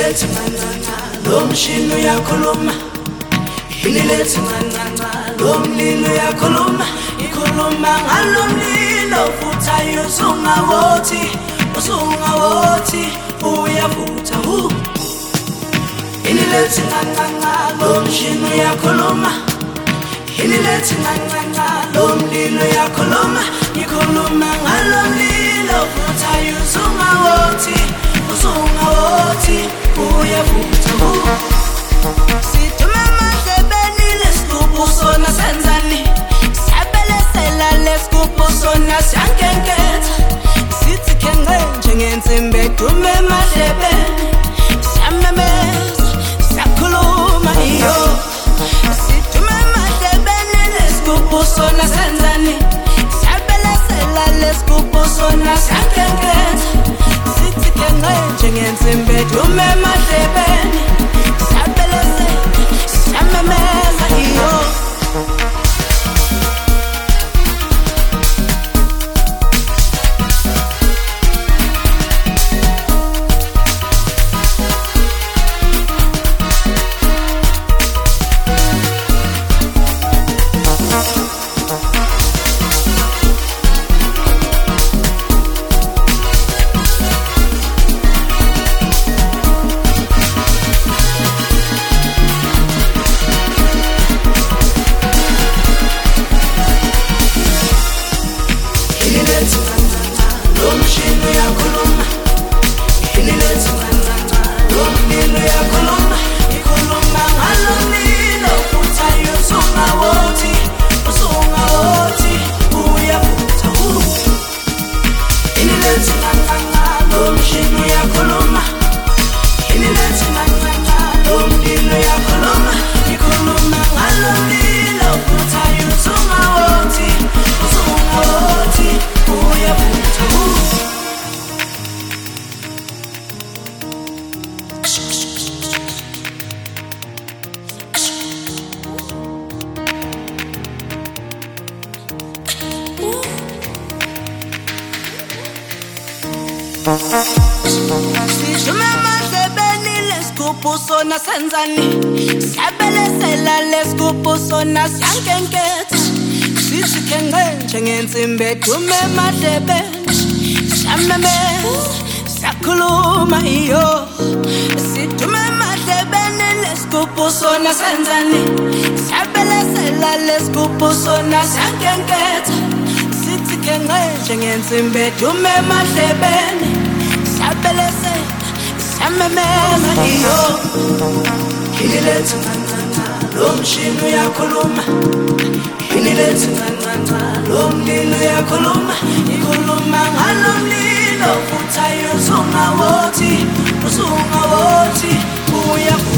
Hinilethi ncancanca lo mshini uyakhuluma. Hinilethi ncancanca lo mlilo uyakhuluma. Ikhuluma ngalo mlilo futhayo usungawothi uyavutha Hinilethi ncancanca lo mshini uyakhuluma. Hinilethi ncancanca lo mlilo uyakhuluma. Ikhuluma ngalo mlilo futhayo usungawothi uyavutha Sithuma amadlebeni lesigubhu sona senzani. Siyabelesela lesigubhu sona siyankenketha. Sithi khenqe njengensimbi edume emadlebeni. Siyamemeza, siyakhuluma iyo. Sithuma amadlebeni lesigubhu sona senzani. Siyabelesela lesigubhu sona siyankenketha. Sithi khenqe njengensimbi edume emadlebeni. Siyabelesela, siyamemeza iyo. Sithuma amadlebeni lesigubhu sona senzani. Siyabelesela lesigubhu sona siyankenketha. Sithi khenqe njengensimbi edume emadlebeni. Siyamemeza, siyakhuluma iyo. Sithuma amadlebeni lesigubhu sona senzani. Siyabelesela lesigubhu sona siyankenketha. Sithi khenqe njengensimbi edume emadlebeni. Siyabelesela, siyamemeza iyo. Hinilethi ncancanca lo mshini uyakhuluma. Hinilethi ncancanca lo mlilo uyakhuluma. Ikhuluma ngalo mlilo futhayo usungawothi uyavutha